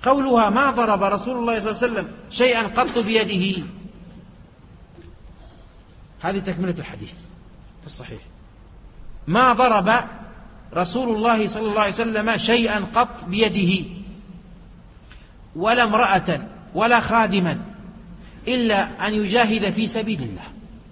قولها ما ضرب رسول الله صلى الله عليه وسلم شيئا قط بيده، هذه تكملة الحديث في الصحيح. ما ضرب رسول الله صلى الله عليه وسلم شيئا قط بيده ولا امرأة ولا خادما إلا أن يجاهد في سبيل الله.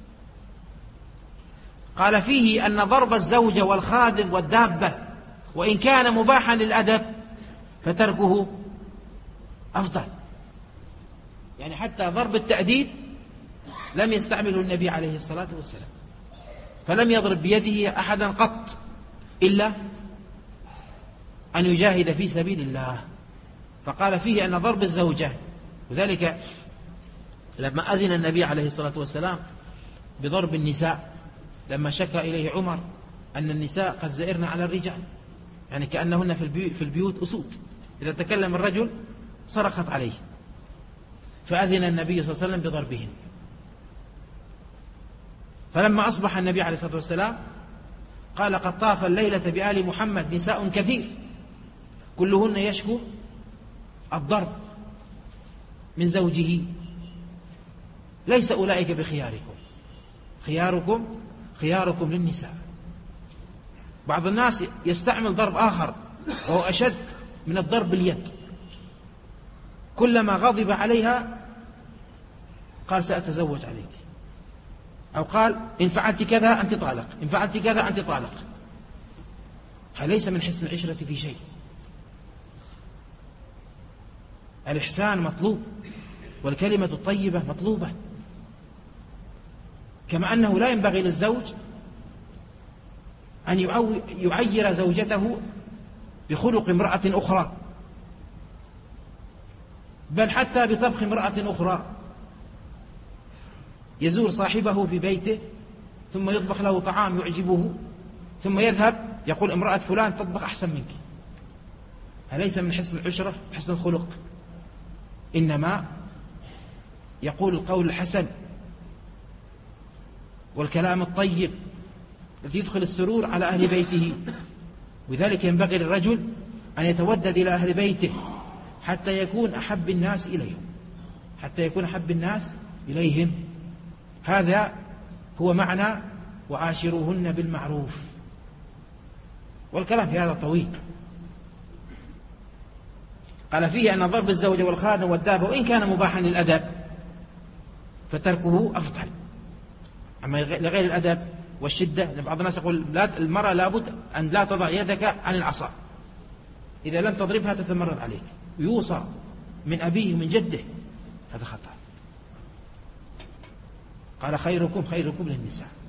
قال فيه أن ضرب الزوجة والخادم والدابة وإن كان مباحا للأدب فتركه أفضل. يعني حتى ضرب التأديب لم يستعمله النبي عليه الصلاة والسلام، فلم يضرب بيده أحدا قط إلا أن يجاهد في سبيل الله. فقال فيه أن ضرب الزوجة، وذلك لما أذن النبي عليه الصلاة والسلام بضرب النساء لما شكى إليه عمر أن النساء قد زئرن على الرجال، يعني كأنهن في البيوت أسود، إذا تكلم الرجل صرخت عليه، فأذن النبي صلى الله عليه وسلم بضربهن. فلما أصبح النبي عليه الصلاة والسلام قال قد طاف الليلة بآل محمد نساء كثير كلهن يشكو الضرب من زوجه، ليس أولئك بخياركم، خياركم للنساء. بعض الناس يستعمل ضرب آخر وهو أشد من الضرب باليد، كلما غضب عليها قال سأتزوج عليك، أو قال إن فعلت كذا أنت طالق، إن فعلت كذا أنت طالق. هذا ليس من حسن العشرة في شيء. الإحسان مطلوب والكلمة الطيبة مطلوبة، كما أنه لا ينبغي للزوج أن يعير زوجته بخلق امرأة أخرى، بل حتى بطبخ امرأة أخرى. يزور صاحبه في بيته ثم يطبخ له طعام يعجبه ثم يذهب يقول امرأة فلان تطبخ أحسن منك. أليس من حسن العشرة حسن الخلق؟ إنما يقول القول الحسن والكلام الطيب الذي يدخل السرور على أهل بيته. وذلك ينبغي للرجل أن يتودد إلى أهل بيته حتى يكون أحب الناس إليهم. هذا هو معنى وعاشروهن بالمعروف. والكلام في هذا طويل. قال فيه أن ضرب الزوجة والخادم والدابة وإن كان مباحا للأدب فتركه أفضل. أما لغير الأدب والشدة، بعض الناس يقول المرأة لابد أن لا تضع يدك عن العصا، إذا لم تضربها تتمرد عليك، يوصى من أبيه ومن جده، هذا خطأ. قال خيركم للنساء.